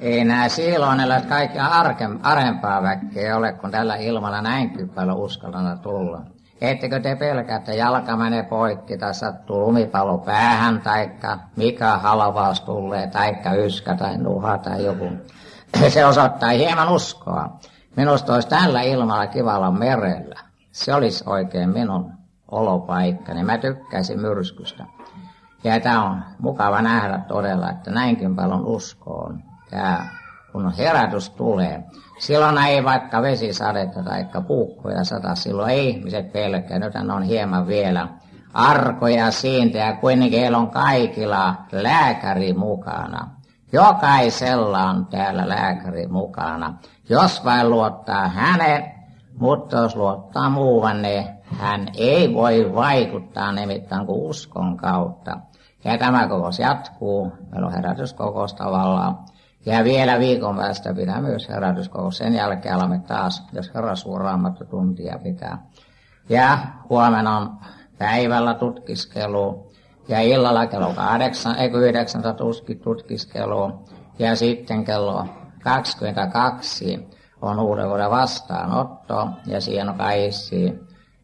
Ei nämä siiloineet kaikki arempaa väkkeä ole, kun tällä ilmalla näinkin paljon uskallana tulla. Ettekö te pelkää, että jalka menee poikki tai sattuu lumipallo päähän, taikka mikä halvaus tulee, taikka yskä tai nuha tai joku. Se osoittaa hieman uskoa. Minusta olisi tällä ilmalla kivalla merellä. Se olisi oikein minun olopaikkani. Mä tykkäisin myrskystä. Ja tämä on mukava nähdä todella, että näinkin paljon uskoon. Ja kun herätys tulee, silloin ei vaikka vesisadetta tai puukkoja sata, silloin ei ihmiset pelkää. Nythän on hieman vielä arkoja siitä ja kuitenkin heillä on kaikilla lääkäri mukana. Jokaisella on täällä lääkäri mukana. Jos vain luottaa hänen, mutta jos luottaa muuan, niin hän ei voi vaikuttaa nimittäin kuin uskon kautta. Ja tämä kokous jatkuu. Meillä on herätyskokous tavallaan. Ja vielä viikon päästä pitää myös herätyskokous. Sen jälkeen alamme taas, jos Herran Raamattu tuntia pitää. Ja huomenna on päivällä tutkiskelu. Ja illalla kello 9 tutkiskelu. Ja sitten kello 22 on uuden vuoden vastaanotto. Ja siinä on kaikki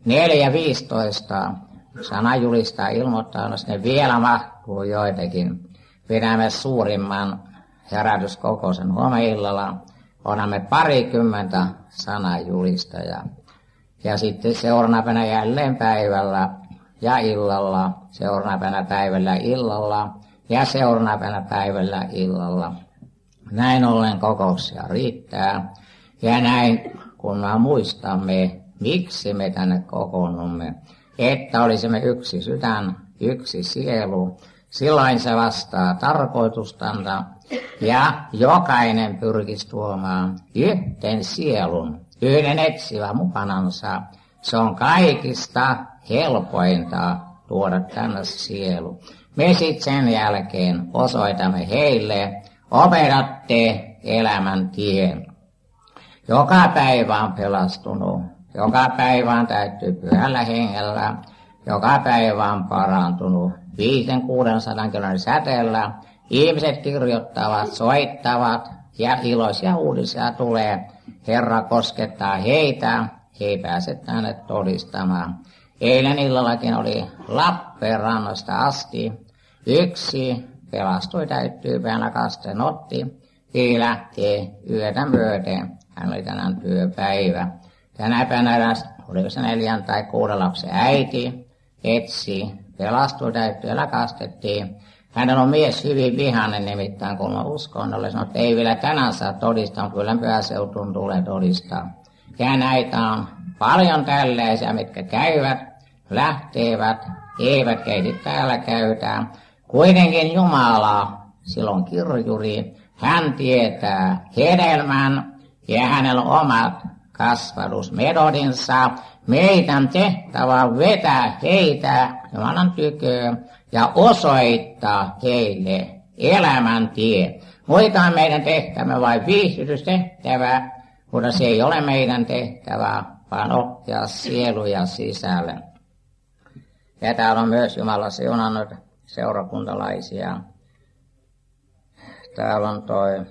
4.15 sanajulistaa ilmoittaa, jos ne vielä mahtuu joitakin. Pidämme suurimman herätyskokouksen huomenna onnamme 20 sanajulistajaa. Ja sitten seuraavana päivänä jälleen päivällä ja illalla, seuraavana päivällä illalla ja seuraavana päivällä illalla. Näin ollen kokouksia riittää. Ja näin kun me muistamme, miksi me tänne kokoonnumme, että olisimme yksi sydän, yksi sielu. Silloin se vastaa tarkoitustansa ja jokainen pyrkisi tuomaan yhden sielun, yhden etsivä mukanansa. Se on kaikista helpointa tuoda tänne sielu. Me sitten sen jälkeen osoitamme heille, opetatte elämän tien. Joka päivä on pelastunut, joka päivä on täyttyy pyhällä hengellä, joka päivä on parantunut. 500-600 kilometrin säteellä ihmiset kirjoittavat, soittavat ja iloisia uutisia tulee. Herra koskettaa heitä, he ei pääse tänne todistamaan. Eilen illallakin oli Lappeenrannasta asti. Yksi pelastui täyttyypäänä kasten otti. He lähti yötä myöten. Hän oli tänään työpäivä. Tänä päivänä oli se 4 tai 6 lapsen äiti. Etsi, pelastui täyttyöllä kastettiin. Hänellä on mies hyvin vihainen nimittäin, kun on uskonnolle. Sanoi, että ei vielä tänään saa todistaa, mutta kyllä pyhäseutun tulee todistaa. Ja näitä on paljon tällaisia, mitkä käyvät, lähtevät, eivät keiti täällä käytään. Kuitenkin Jumala, silloin kirjuri, hän tietää hedelmän ja hänellä on omat kasvatusmetodinsa. Meidän tehtävä on vetää heitä Jumalan tyköön ja osoittaa heille elämän tie. Voikaan meidän tehtävä vain viihdytystehtävä, mutta se ei ole meidän tehtävä, vaan oppia sieluja sisälle. Ja täällä on myös Jumala siunannut seurakuntalaisia. Täällä on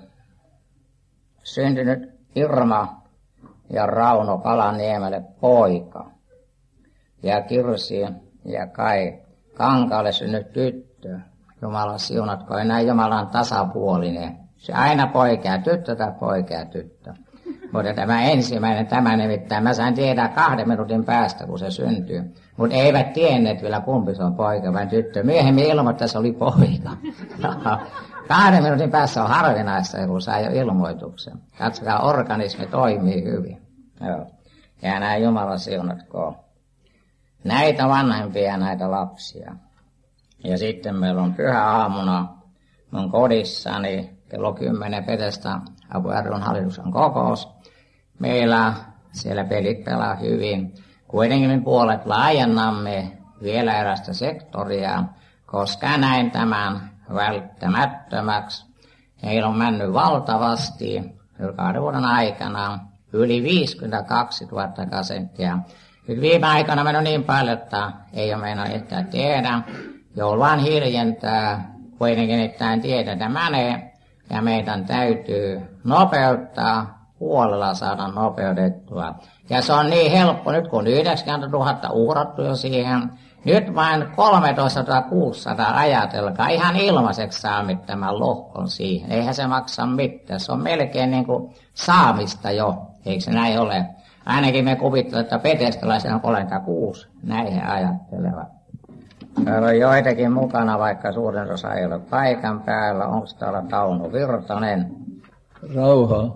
syntynyt Irma ja Rauno Palaniemelle poika. Ja Kirsi ja Kai Kankaalle synnyt tyttö. Jumala siunatkoon, näin Jumalan tasapuolinen. Se aina poika ja tyttö tai poika ja tyttö. Mutta tämä ensimmäinen, tämä nimittäin, mä sain tiedä 2 minuutin päästä, kun se syntyy. Mutta eivät tienneet vielä kumpi se on poika vai tyttö. Myöhemmin ilmoittaa, se oli poika. 2 minuutin päässä on harvinaista, kun saa jo ilmoituksen. Katsokaa, organismi toimii hyvin. Joo. Ja näin Jumala siunatkoon näitä vanhempia näitä lapsia. Ja sitten meillä on pyhäaamuna mun kodissani kello 10 Petestä Apu ry:n hallituksen kokous. Meillä siellä pelit pelaa hyvin. Kuitenkin me puolet laajennamme vielä erästä sektoria, koska näin tämän välttämättömäksi. Heillä on mennyt valtavasti 2 vuoden aikana yli 52 000 kasettia. Nyt viime aikana mennyt niin paljon, että ei ole meinaa ehkä tiedä. Joulu vaan hiljentää, kuitenkin että en tiedä, että menee. ja meidän täytyy nopeuttaa, puolella saada nopeutettua. Ja se on niin helppo nyt, kun 90 000 uhrattu jo siihen. Nyt vain 13 600 ajatelkaa, ihan ilmaiseksi saa tämän lohkon siihen. Eihän se maksa mitään, se on melkein niin kuin saamista jo, eikö se näin ole? Ainakin me kuvittelemme, että petestelaisena on ollenkaan 6, näin he ajattelevat. Täällä on joitakin mukana, vaikka suurin osa ei ole paikan päällä. Onko täällä Tauno Virtanen? Rauhaa.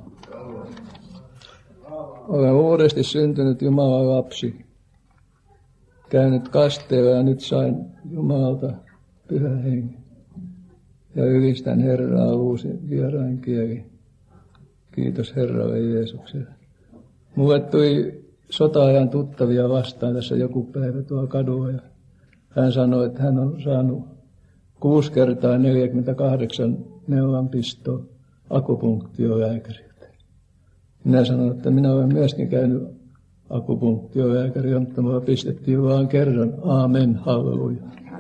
Olen uudesti syntynyt Jumalan lapsi. Käynyt kasteella ja nyt sain Jumalalta Pyhän Hengen. Ja ylistän Herraa uusi vierain kieli. Kiitos Herralle Jeesukselle. Mulle tuli sota-ajan tuttavia vastaan tässä joku päivä tuolla kadulla. Ja hän sanoi, että hän on saanut 6 kertaa 48 neulanpistoa akupunktiolääkäriltä. Minä sanoin, että minä olen myöskin käynyt akupunktiolääkäriä, mutta minua pistettiin vaan kerran. Aamen, halleluja.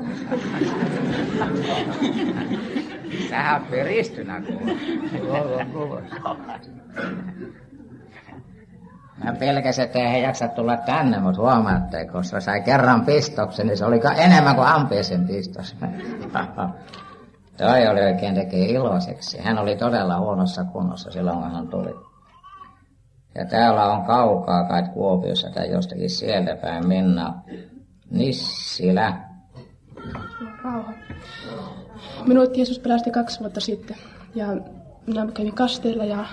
Sähän on piristynä kuule. Mä pelkäsin, että ei jaksa tulla tänne, mutta huomaatte, kun se sai kerran pistoksen, niin se oli enemmän kuin ampeisen pistos. Toi oli oikein tekee iloiseksi. Hän oli todella huonossa kunnossa silloin, kun hän tuli. Ja täällä on kaukaa kai Kuopiossa tai jostakin sieltä päin Minna Nissilä. Rauha. Minut Jeesus pelasti 2 vuotta sitten. Ja minä kävin kasteella ja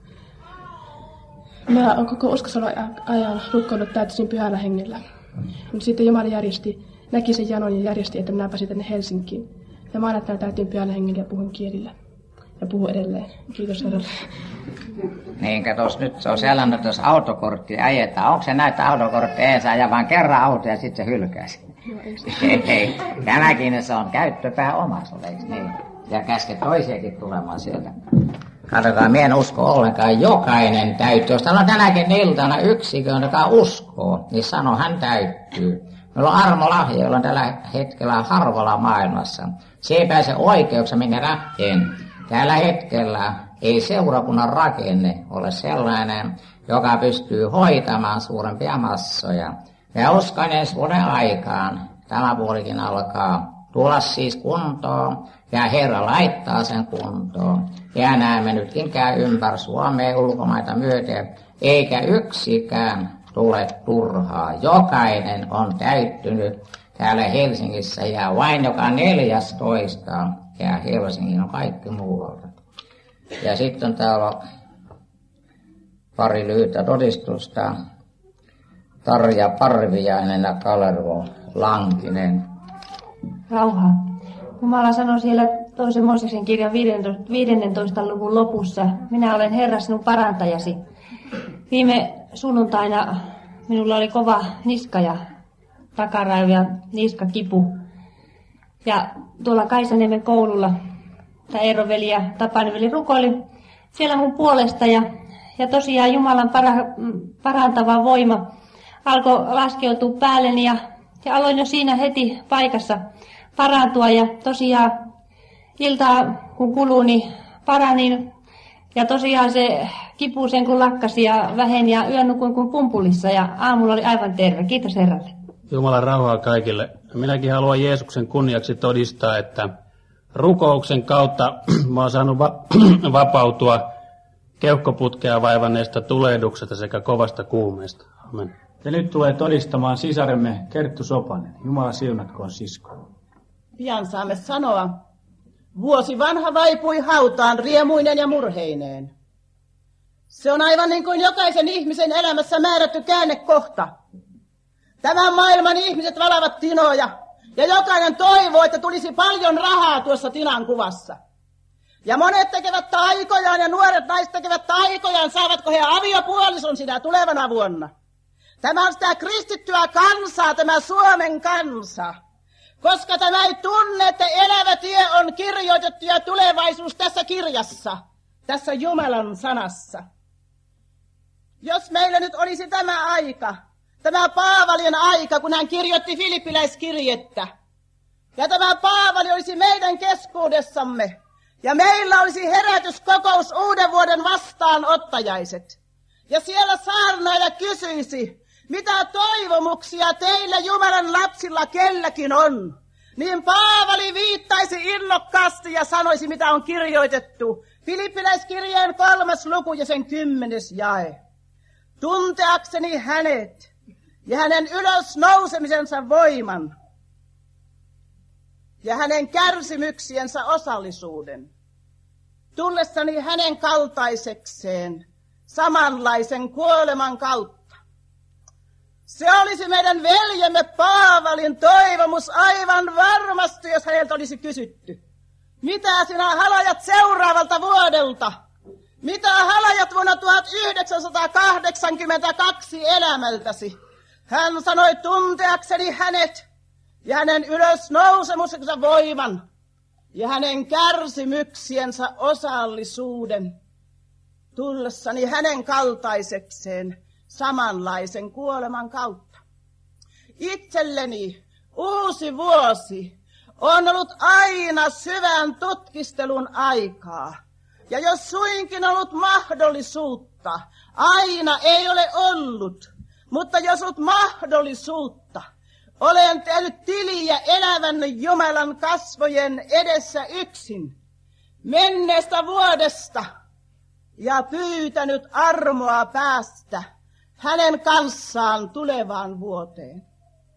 mä olen koko uskosolo ajan rukkoillut täytyisin Pyhällä Hengellä. Sitten Jumala näki sen janon ja järjesti, että minä pääsin tänne Helsinkiin. Ja maanantaina täytin Pyhällä Hengellä ja puhun kielillä. Ja puhun edelleen. Kiitos Herralle. Niin, katos nyt se on sellainen, että jos autokortti ajetaan, onko se näyttää autokortti ees ajaa vaan kerran auto ja sitten se hylkäisi? No, ei. Tämäkin se on käyttöpää omassa, eikö niin? Ja käske toisiakin tulemaan sieltä. Katsotaan, minä en usko ollenkaan. Jokainen täytyy. Jos täällä on tänäkin iltana yksikö, joka uskoo, niin sano, hän täyttyy. Meillä on armolahja, jolla on tällä hetkellä harvalla maailmassa. Se ei pääse oikeukseen, minkä nähteen. Tällä hetkellä ei seurakunnan rakenne ole sellainen, joka pystyy hoitamaan suurempia massoja. Ja uskon ensi vuoden aikaan, tämä puolikin alkaa tulla siis kuntoon, ja Herra laittaa sen kuntoon. Ja näemme nytkin käy ympäri Suomea ulkomaita myöten, eikä yksikään tule turhaa. Jokainen on täyttynyt täällä Helsingissä, ja vain joka 14 jää Helsingin, on kaikki muualta. Ja sitten täällä on pari lyhyttä todistusta. Tarja Parviainen ja Kalervo Lankinen. Rauha. Jumala sanoi siellä 2. Mooseksen kirjan 15. luvun lopussa, minä olen Herra sinun parantajasi. Viime sunnuntaina minulla oli kova niska ja takaraivu ja niskakipu. Ja tuolla Kaisaniemen koululla tämä Eeron-veli ja Tapanin veli rukoili siellä mun puolesta. Ja tosiaan Jumalan parantava voima alkoi laskeutua päälleni ja aloin jo siinä heti paikassa parantua. Ja tosiaan iltaa kun kuluu, niin paranin. Ja tosiaan se kipu sen kun lakkasi ja väheni ja yön nukuin kuin pumpulissa ja aamulla oli aivan terve. Kiitos Herralle. Jumalan rauhaa kaikille. Minäkin haluan Jeesuksen kunniaksi todistaa, että rukouksen kautta mä oon saanut vapautua keuhkoputkea vaivanneesta tulehduksesta sekä kovasta kuumeesta. Amen. Ja nyt tulee todistamaan sisaremme Kerttu Sopanen. Jumala siunatkoon sisko. Pian saamme sanoa, vuosi vanha vaipui hautaan riemuinen ja murheineen. Se on aivan niin kuin jokaisen ihmisen elämässä määrätty käännekohta. Tämän maailman ihmiset valavat tinoja, ja jokainen toivoo, että tulisi paljon rahaa tuossa tinan kuvassa. Ja monet tekevät taikojaan, ja nuoret naiset tekevät taikojaan, saavatko he aviopuolison sinä tulevana vuonna. Tämä on sitä kristittyä kansaa, tämä Suomen kansa. Koska tämä ei tunne, että elävä tie on kirjoitettu ja tulevaisuus tässä kirjassa, tässä Jumalan sanassa. Jos meillä nyt olisi tämä aika, tämä Paavalin aika, kun hän kirjoitti Filippiläiskirjettä, ja tämä Paavali olisi meidän keskuudessamme, Ja meillä olisi herätyskokous uuden vuoden vastaanottajaiset. Ja siellä saarnaaja kysyisi, mitä toivomuksia teillä Jumalan lapsilla kelläkin on. Niin Paavali viittaisi innokkaasti ja sanoisi, mitä on kirjoitettu. Filippiläiskirjeen 3. luku ja sen 10. jae. Tunteakseni hänet ja hänen ylösnousemisensa voiman ja hänen kärsimyksiensä osallisuuden. Tullessani hänen kaltaisekseen samanlaisen kuoleman kautta. Se olisi meidän veljemme Paavalin toivomus aivan varmasti, jos häneltä olisi kysytty. Mitä sinä halajat seuraavalta vuodelta? Mitä halajat vuonna 1982 elämältäsi? Hän sanoi tunteakseni hänet ja hänen ylösnousemusensa voiman ja hänen kärsimyksiensä osallisuuden. Tullessani hänen kaltaisekseen samanlaisen kuoleman kautta. Itselleni uusi vuosi on ollut aina syvän tutkistelun aikaa. Ja jos suinkin ollut mahdollisuutta, aina ei ole ollut, mutta jos ollut mahdollisuutta, olen tehnyt tiliä elävän Jumalan kasvojen edessä yksin menneestä vuodesta ja pyytänyt armoa päästä hänen kanssaan tulevaan vuoteen.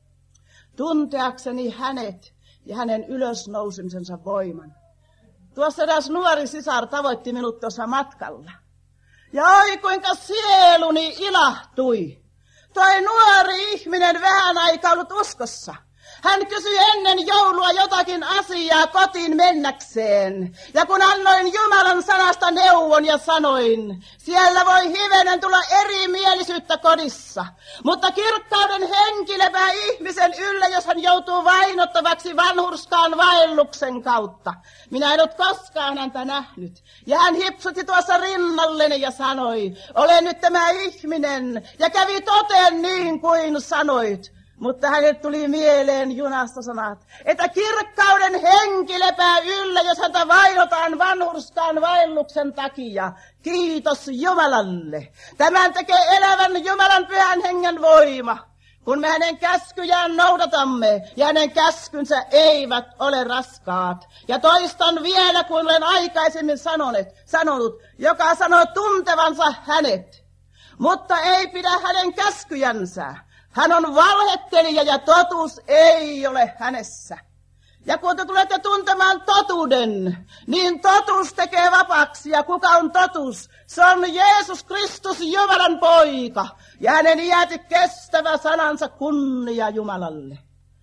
Tunteakseni hänet ja hänen ylösnousemisensa voiman. Tuossa eräs nuori sisar tavoitti minut tuossa matkalla. Ja oi kuinka sieluni ilahtui. Toi nuori ihminen vähän aikaa ollut uskossa. Hän kysyi ennen joulua jotakin asiaa kotiin mennäkseen. Ja kun annoin Jumalan sanasta neuvon ja sanoin, siellä voi hivenen tulla erimielisyyttä kodissa. Mutta kirkkauden henki lepää ihmisen yllä, jos hän joutuu vainottavaksi vanhurskaan vaelluksen kautta. Minä en ole koskaan häntä nähnyt. Ja hän hipsutti tuossa rinnalleni ja sanoi, olen nyt tämä ihminen. Ja kävi toteen niin kuin sanoit. Mutta hänelle tuli mieleen junasta sanat, että kirkkauden henki lepää yllä, jos häntä vainotaan vanhurskaan vaelluksen takia. Kiitos Jumalalle. Tämän tekee elävän Jumalan pyhän hengen voima, kun me hänen käskyjään noudatamme, ja hänen käskynsä eivät ole raskaat. Ja toistan vielä, kun olen aikaisemmin sanonut, joka sanoo tuntevansa hänet, mutta ei pidä hänen käskyjänsä. Hän on valhettelija ja totuus ei ole hänessä. Ja kun te tulette tuntemaan totuuden, niin totuus tekee vapaaksi. Ja kuka on totuus? Se on Jeesus Kristus, Jumalan poika. Ja hänen iäti kestävä sanansa kunnia Jumalalle.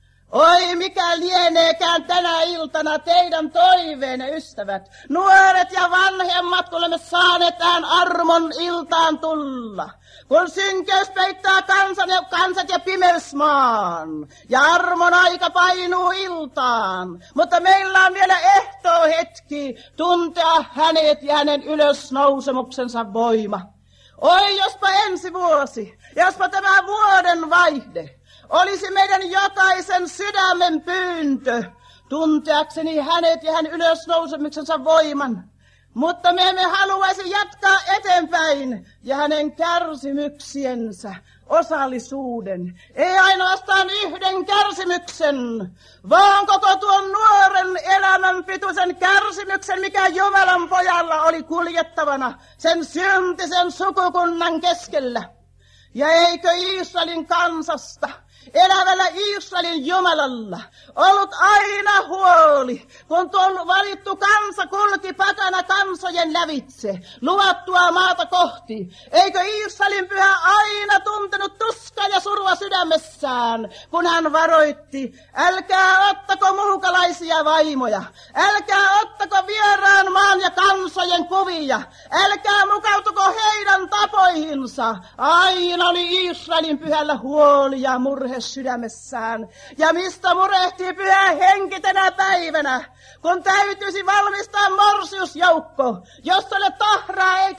Oi mikä lieneekään tänä iltana teidän toiveenne, ystävät. Nuoret ja vanhemmat, kun olemme saaneet tähän armon iltaan tulla. Kun synkeys peittää kansat ja pimeys maan. Ja armon aika painuu iltaan. Mutta meillä on vielä ehtoohetki tuntea hänet ja hänen ylösnousemuksensa voima. Oi jospa ensi vuosi, jospa tämä vuoden vaihde olisi meidän jokaisen sydämen pyyntö, tunteakseni hänet ja hänen ylösnousemuksensa voiman. Mutta me emme haluaisi jatkaa eteenpäin ja hänen kärsimyksiensä osallisuuden. Ei ainoastaan yhden kärsimyksen, vaan koko tuon nuoren elämän pituisen kärsimyksen, mikä Jumalan pojalla oli kuljettavana sen syntisen sukukunnan keskellä. Ja eikö Israelin kansasta, elävällä Israelin Jumalalla, ollut aina huoli, kun tuon valittu kansa kulki pakana kansojen lävitse, luvattua maata kohti. Eikö Israelin pyhä aina tuntenut tuskaa ja surua sydämessään, kun hän varoitti, älkää ottako muukalaisia vaimoja, älkää ottako vieraan maan ja kansojen kuvia, älkää mukautuko heidän tapoihinsa. Aina oli Israelin pyhällä huoli ja murhe sydämessään. Ja mistä murehtii pyhä henki tänä päivänä, kun täytyisi valmistaa morsiusjoukko, jossa ei ole tahraa eikä rippyä.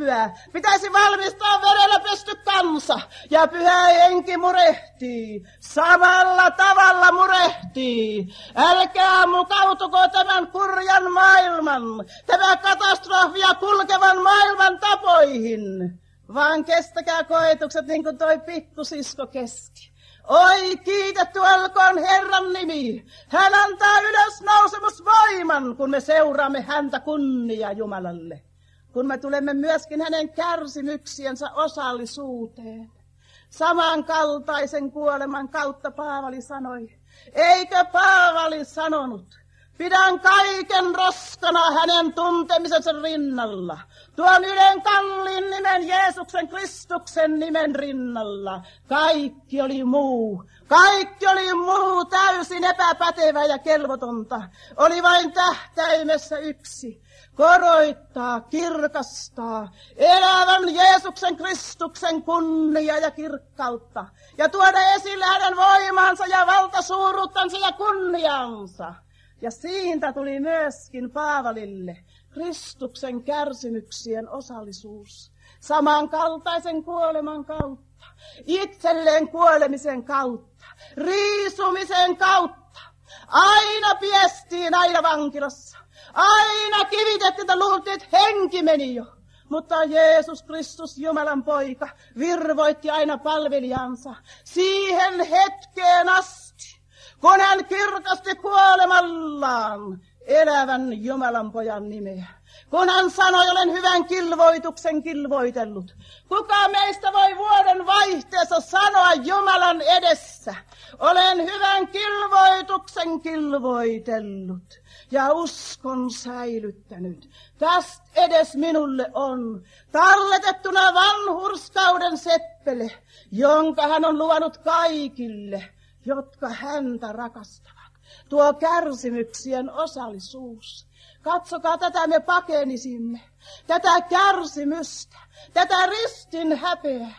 lämpöä. Pitäisi valmistaa verellä pesty kansa. Ja Pyhä Henki murehtii. Samalla tavalla murehtii. Älkää mukautuko tämän kurjan maailman, tämä katastrofia kulkevan maailman tapoihin. Vaan kestäkää koetukset niin kuin toi pikkusisko kesti. Oi, kiitetty olkoon Herran nimi. Hän antaa ylösnousemusvoiman, kun me seuraamme häntä kunnia Jumalalle. Kun me tulemme myöskin hänen kärsimyksiensä osallisuuteen. Samankaltaisen kuoleman kautta Paavali sanoi. Eikö Paavali sanonut? Pidän kaiken roskana hänen tuntemisensa rinnalla. Tuon ylen kalliin nimen Jeesuksen Kristuksen nimen rinnalla. Kaikki oli muu täysin epäpätevää ja kelvotonta. Oli vain tähtäimessä yksi. Koroittaa, kirkastaa, elävän Jeesuksen Kristuksen kunnia ja kirkkautta. Ja tuoda esille hänen voimansa ja valtasuuruuttansa ja kunniansa. Ja siitä tuli myöskin Paavalille Kristuksen kärsimyksien osallisuus. Samankaltaisen kuoleman kautta, itselleen kuolemisen kautta, riisumisen kautta. Aina piestiin, aina vankilassa. Aina kivitettiin, että luultiin, että henki meni jo. Mutta Jeesus Kristus, Jumalan poika, virvoitti aina palvelijansa siihen hetkeen asti, kun hän kirkasti kuolemallaan elävän Jumalan pojan nimeä. Kun hän sanoi, olen hyvän kilvoituksen kilvoitellut. Kuka meistä voi vuoden vaihteessa sanoa Jumalan edessä, olen hyvän kilvoituksen kilvoitellut ja uskon säilyttänyt. Tästä edes minulle on talletettuna vanhurskauden seppele, jonka hän on luvannut kaikille, jotka häntä rakastavat. Tuo kärsimyksien osallisuus. Katsokaa, tätä me pakenisimme, tätä kärsimystä, tätä ristin häpeää.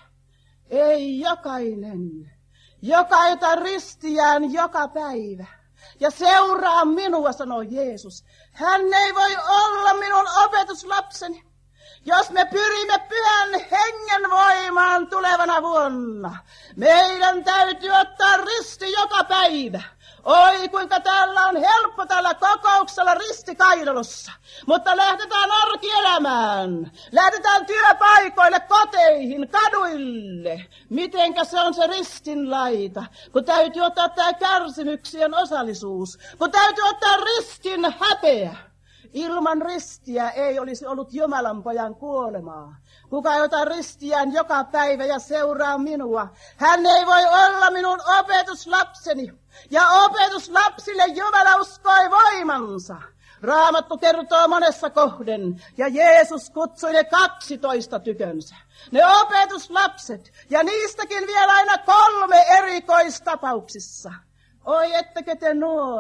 Ei jokainen, joka jota ristiään joka päivä ja seuraa minua, sanoo Jeesus. Hän ei voi olla minun opetuslapseni, jos me pyrimme Pyhän Hengen voimaan tulevana vuonna. Meidän täytyy ottaa risti joka päivä. Oi, kuinka täällä on helppo tällä kokouksella ristikainalossa. Mutta lähdetään arkielämään. Lähdetään työpaikoille, koteihin, kaduille. Mitenkä se on se ristinlaita? Kun täytyy ottaa tämä kärsimyksien osallisuus. Kun täytyy ottaa ristin häpeä. Ilman ristiä ei olisi ollut Jumalan pojan kuolemaa. Kuka ei ota ristiään joka päivä ja seuraa minua, hän ei voi olla minun opetuslapseni. Ja opetuslapsille Jumala uskoi voimansa. Raamattu kertoo monessa kohden, ja Jeesus kutsui ne 12 tykönsä. Ne opetuslapset, ja niistäkin vielä aina 3 erikoistapauksissa. Oi, ettekö te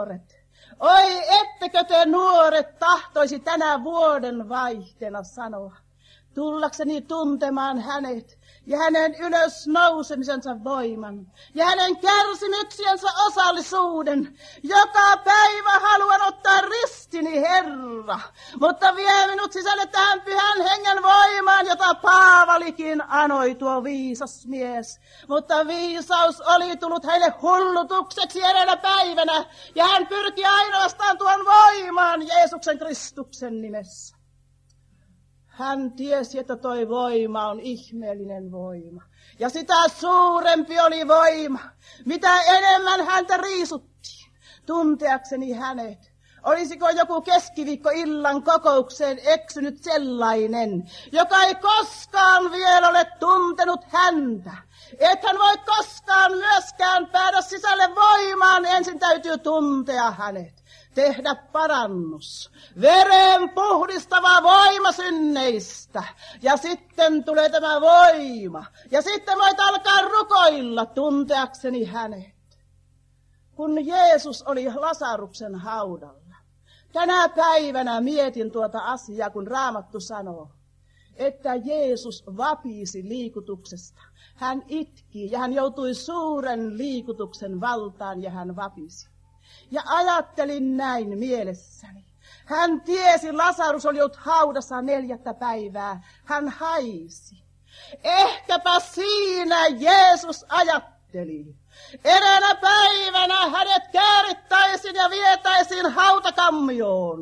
nuoret tahtoisi tänä vuoden vaihteena sanoa, tullakseni tuntemaan hänet ja hänen ylösnousemisensa voiman ja hänen kärsimyksiensä osallisuuden. Joka päivä haluan ottaa ristini, Herra, mutta vie minut sisälle tähän Pyhän Hengen voimaan, jota Paavalikin anoi, tuo viisas mies. Mutta viisaus oli tullut heille hullutukseksi eräänä päivänä, ja hän pyrki ainoastaan tuon voimaan Jeesuksen Kristuksen nimessä. Hän tiesi, että toi voima on ihmeellinen voima. Ja sitä suurempi oli voima, mitä enemmän häntä riisuttiin, tunteakseni hänet. Olisiko joku keskiviikkoillan kokoukseen eksynyt sellainen, joka ei koskaan vielä ole tuntenut häntä? Et hän voi koskaan myöskään päädä sisälle voimaan, ensin täytyy tuntea hänet. Tehdä parannus, veren puhdistava voima synneistä, ja sitten tulee tämä voima, ja sitten voit alkaa rukoilla tunteakseni hänet. Kun Jeesus oli Lasaruksen haudalla, tänä päivänä mietin tuota asiaa, kun Raamattu sanoo, että Jeesus vapisi liikutuksesta. Hän itki ja hän joutui suuren liikutuksen valtaan ja hän vapisi. Ja ajattelin näin mielessäni, Hän tiesi, Lasarus oli ollut haudassa 4 päivää. Hän haisi. Ehkäpä siinä Jeesus ajatteli. Eräänä päivänä hänet käärittäisiin ja vietäisiin hautakammioon.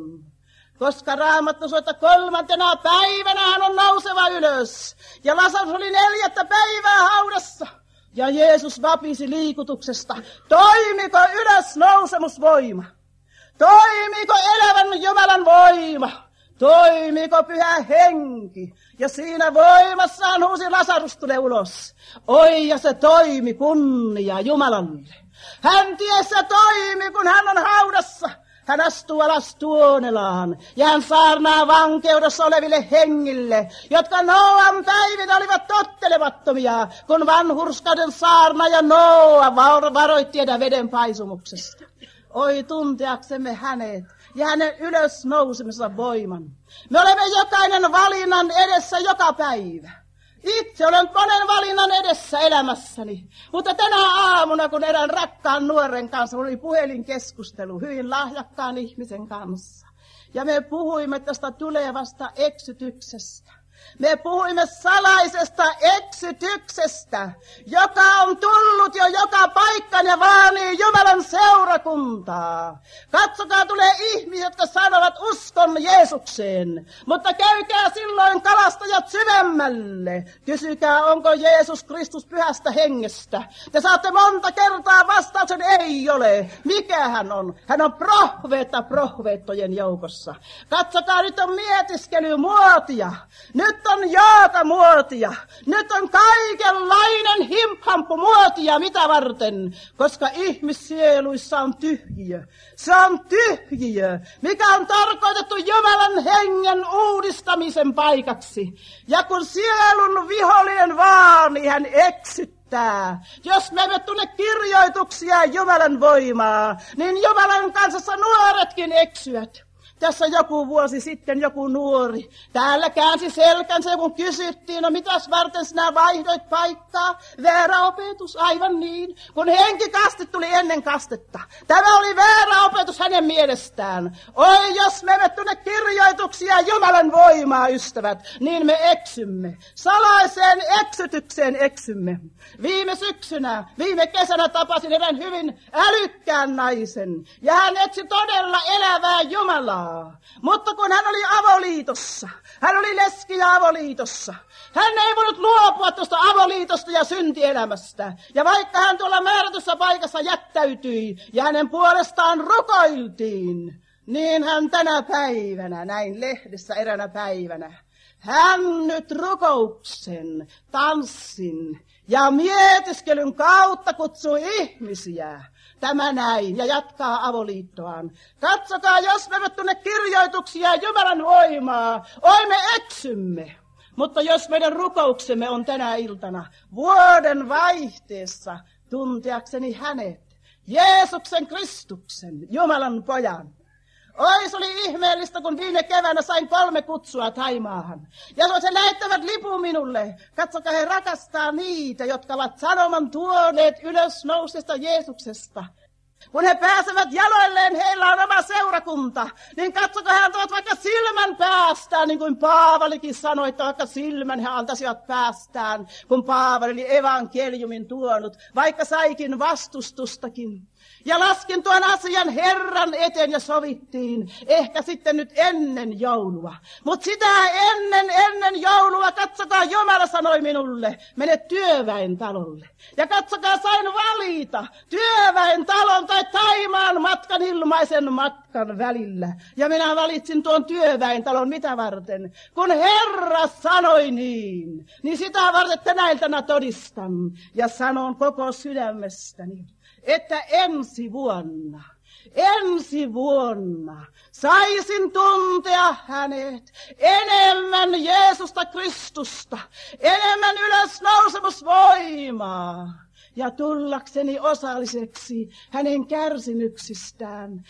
Koska Raamattu sanoo, että 3. päivänä hän on nouseva ylös. Ja Lasarus oli 4 päivää haudassa. Ja Jeesus vapisi liikutuksesta. Toimiko ylösnousemusvoima? Toimiko elävän Jumalan voima? Toimiko Pyhä Henki? Ja siinä voimassaan huusi, Lasarus tule ulos. Oi, ja se toimi, kunnia Jumalalle. Hän tiesi, se toimi, kun hän on haudassa. Hän astuu alas tuonelaan ja hän saarnaa vankeudessa oleville hengille, jotka Nooan päivinä olivat tottelemattomia, kun vanhurskauden saarnaaja Nooa varoitti veden paisumuksesta. Oi, tunteaksemme hänet ja hänen ylösnousemensa voiman. Me olemme jokainen valinnan edessä joka päivä. Itse olen monen valinnan edessä elämässäni, mutta tänä aamuna, kun erään rakkaan nuoren kanssa oli puhelinkeskustelu hyvin lahjakkaan ihmisen kanssa, ja me puhuimme tästä tulevasta eksytyksestä. Me puhuimme salaisesta eksytyksestä, joka on tullut jo joka paikkaan ja vaanii Jumalan seurakuntaa. Katsokaa, tulee ihmisiä, jotka sanovat uskon Jeesukseen, mutta käykää silloin kalastajat syvemmälle. Kysykää, onko Jeesus Kristus Pyhästä Hengestä. Te saatte monta kertaa vastauksen, ei ole. Mikä hän on? Hän on profeetta profeettojen joukossa. Katsokaa, nyt on mietiskelymuotia. Nyt on jaakamuotia. Nyt on kaikenlainen himphampumuotia, mitä varten, koska ihmissieluissa on tyhjiö. Se on tyhjiö, mikä on tarkoitettu Jumalan hengen uudistamisen paikaksi. Ja kun sielun vihollinen vaani, hän eksyttää. Jos me emme tunne kirjoituksia Jumalan voimaa, niin Jumalan kansassa nuoretkin eksyvät. Tässä joku vuosi sitten joku nuori täällä käänsi selkänsä, kun kysyttiin, no mitäs varten sinä vaihdoit paikkaa? Väärä opetus, aivan niin, kun henkikaste tuli ennen kastetta. Tämä oli väärä opetus hänen mielestään. Oi, jos me emme tunne kirjoituksia Jumalan voimaa, ystävät, niin me eksymme. Salaiseen eksytykseen eksymme. Viime kesänä tapasin erään hyvin älykkään naisen, ja hän etsi todella elävää Jumalaa. Mutta kun hän oli avoliitossa, hän oli leski ja avoliitossa, hän ei voinut luopua tuosta avoliitosta ja syntielämästä. Ja vaikka hän tuolla määrätyssä paikassa jättäytyi ja hänen puolestaan rukoiltiin, niin hän tänä päivänä, näin lehdessä eräänä päivänä, hän nyt rukouksen, tanssin ja mietiskelyn kautta kutsui ihmisiä. Tämä näin, ja jatkaa avoliittoaan. Katsokaa, jos me emme tunne kirjoituksia Jumalan voimaa, oi me eksymme. Mutta jos meidän rukouksemme on tänä iltana vuoden vaihteessa tunteakseni hänet, Jeesuksen Kristuksen, Jumalan pojan. Oi, se oli ihmeellistä, kun viime keväänä sain 3 kutsua Taimaahan. Ja he lähettävät lipun minulle. Katsokaa, he rakastaa niitä, jotka ovat sanoman tuoneet ylösnousesta Jeesuksesta. Kun he pääsevät jaloilleen, heillä on oma seurakunta. Niin katsokaa, he antavat vaikka silmän päästään, niin kuin Paavalikin sanoi, että vaikka silmän he antaisivat päästään, kun Paavali oli evankeliumin tuonut, vaikka saikin vastustustakin. Ja laskin tuon asian Herran eteen ja sovittiin, ehkä sitten nyt ennen joulua. Mutta sitä ennen joulua, katsokaa, Jumala sanoi minulle, mene työväen talolle. Ja katsokaa, sain valita työväen talon tai Taimaan matkan, ilmaisen matkan välillä. Ja minä valitsin tuon työväen talon, mitä varten? Kun Herra sanoi niin sitä varten tänä iltana todistan ja sanon koko sydämestäni, että ensi vuonna saisin tuntea hänet enemmän Jeesusta Kristusta, enemmän ylösnousemusvoimaa ja tullakseni osalliseksi hänen kärsimyksistään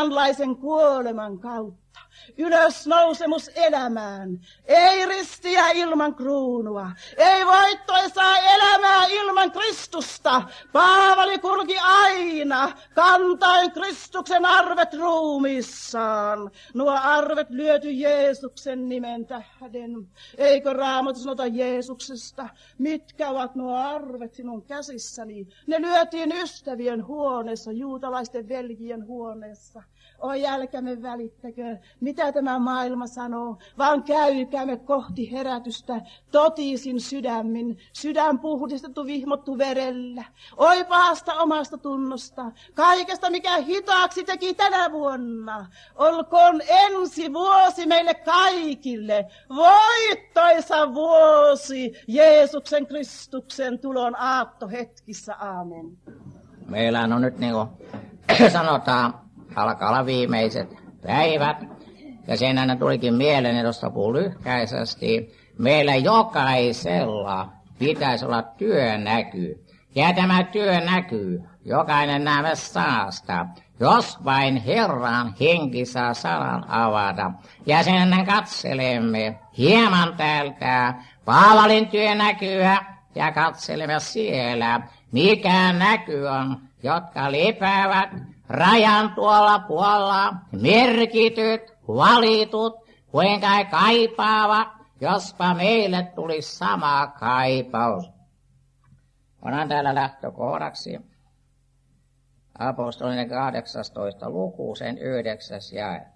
samanlaisen kuoleman kautta. Ylösnousemus elämään, ei ristiä ilman kruunua. Ei voittoisaa elämää ilman Kristusta. Paavali kulki aina kantaen Kristuksen arvet ruumiissaan. Nuo arvet lyöty Jeesuksen nimen tähden. Eikö Raamattu sanota Jeesuksesta? Mitkä ovat nuo arvet sinun käsissäni? Ne lyötiin ystävien huoneessa, juutalaisten veljien huoneessa. Oi, älkäämme välittäkö, mitä tämä maailma sanoo, vaan käykäämme kohti herätystä totisin sydämin, sydän puhdistettu, vihmottu verellä. Oi pahasta omasta tunnosta, kaikesta mikä hitaaksi teki tänä vuonna. Olkoon ensi vuosi meille kaikille, voittoisa vuosi Jeesuksen Kristuksen tulon aattohetkissä. Aamen. Meillä on nyt niin kuin sanotaan, alkaa olla viimeiset päivät. Ja siinä tulikin mieleen, tuosta puhuu lyhkäisesti. Meillä jokaisella pitäisi olla työnäky. Ja tämä työ näkyy. Jokainen näemme sanasta. Jos vain Herran henki saa sanan avata. Ja sen katselemme hieman täältä Paavalin työnäkyä. Ja katselemme siellä, mikä näky on, jotka lepäävät rajan tuolla puolella, merkityt, valitut, kuinka kaipaavat, jospa meille tulisi sama kaipaus. Onhan täällä lähtökohdaksi apostolinen 18. luku, sen 9. jae.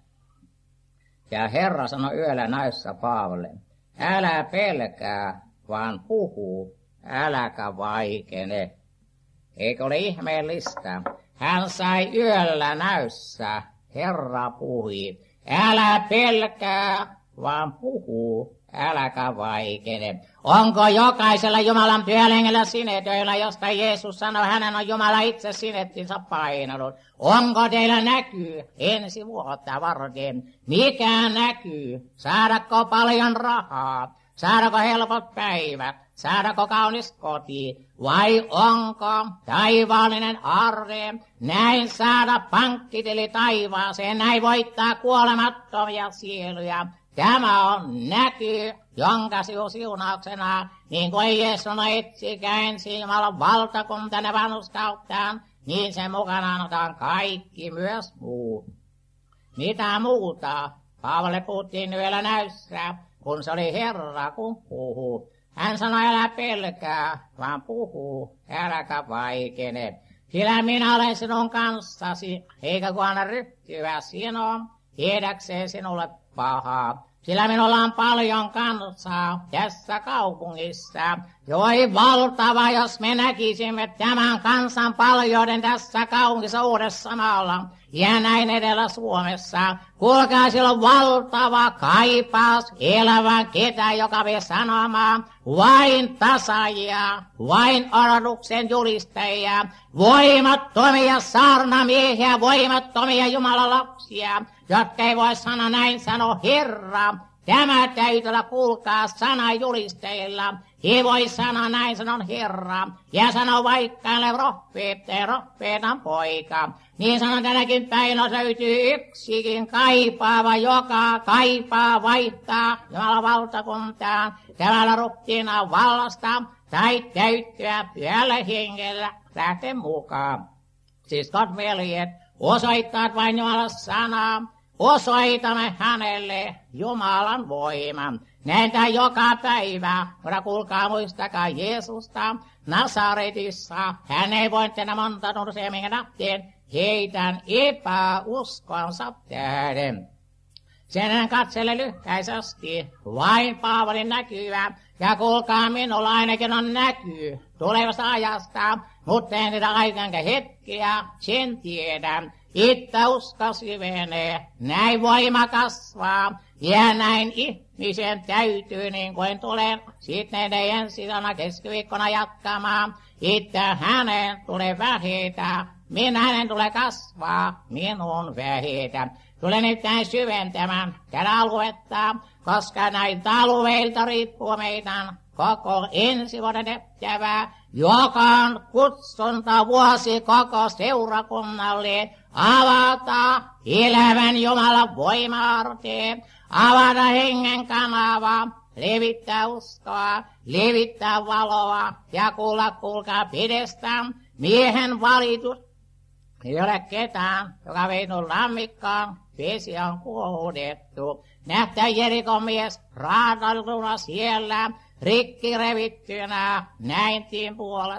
Ja Herra sanoi yöllä näissä Paavalle, älä pelkää, vaan puhu, äläkä vaikene. Eikö ole ihmeellistä? Hän sai yöllä näyssä, Herra puhui, älä pelkää, vaan puhu, äläkä vaikene. Onko jokaisella Jumalan pyhällä sinetöillä, josta Jeesus sanoi, hänen on Jumala itse sinettinsä painanut? Onko teillä näkyy ensi vuotta varten? Mikä näkyy? Saadako paljon rahaa? Saadako helpot päivät? Saadako kaunis koti? Vai onko taivaallinen arre? Näin saada pankkitili taivaaseen, näin voittaa kuolemattomia sieluja. Tämä on näky, jonka siunauksena, niin kuin Jeesus on etsikää ensin Jumalan valtakuntanne vanhuskauttaan, niin sen mukanaan otetaan kaikki myös muut. Mitä muuta? Paavalle puhuttiin yöllä näyssä, kun se oli Herra, kun puhuu. Hän sanoi, älä pelkää, vaan puhuu, äläkä vaikene. Sillä minä olen sinun kanssasi, eikä kun anna ryhtyä sinua, tiedäkseen sinulle pahaa. Sillä minulla on paljon kansaa tässä kaupungissa. Joi valtava, jos me näkisimme tämän kansan paljouden tässä kaupungissa Uudessamaalla ja näin edellä Suomessa. Kuulkaa, silloin valtava kaipaus elävän ketä, joka vie sanomaan vain tasaajia, vain odotuksen julistajia, voimattomia saarnamiehiä, voimattomia Jumalan lapsia, jotka ei voi sanoa näin, sano Herra. Tämä täytyy olla, kuulkaa, sanajulistajilla. He voi sanoa näin, sanon Herra. Ja sano vaikka rohpeetan poika. Niin sanon tänäkin päivänä löytyy yksikin kaipaava, joka kaipaa vaihtaa Jumalan valtakuntaan. Tämällä ruttiina vallasta tai täyttyä pyhällä hengellä lähten mukaan. Siskot veljet, osoittaa vain Jumalan sanaa. Osoitamme hänelle Jumalan voiman. Näin tämä joka päivä, mutta kuulkaa, muistakaa Jeesusta Nasaretissa. Hän ei voi tehdä monta nursia, minkä nähtiin heidän epäuskonsa tähden. Sen katsele lyhkäisesti vain Paavalin näkyvä. Ja kuulkaa, minulla ainakin on näkyy tulevasta ajasta, mutta en niitä aikanka hetkiä, sen tiedän. Itse usko syvenee, näin voima kasvaa, ja näin ihmisen täytyy, niin kuin tulen sitten ensi vuonna keskiviikkona jatkamaan. Itse hänen tulee vähetä, hänen tulee kasvaa, minun vähetä. Tulen nyt näin syventämään tätä aluetta, koska näitä alueilta riippuu meidän koko ensi vuoden tehtävää, joka on kutsunta vuosi koko seurakunnalle. Avata elävän Jumalan voima-arteen, avata hengen kanava, levittää uskoa, levittää valoa ja kuulkaa pidestään miehen valitus. Ei ole ketään, joka veinut lammikkaan, vesi on kuohudettu. Nähtää Jerikon mies raadaltuna siellä, rikki revittynä, näin tien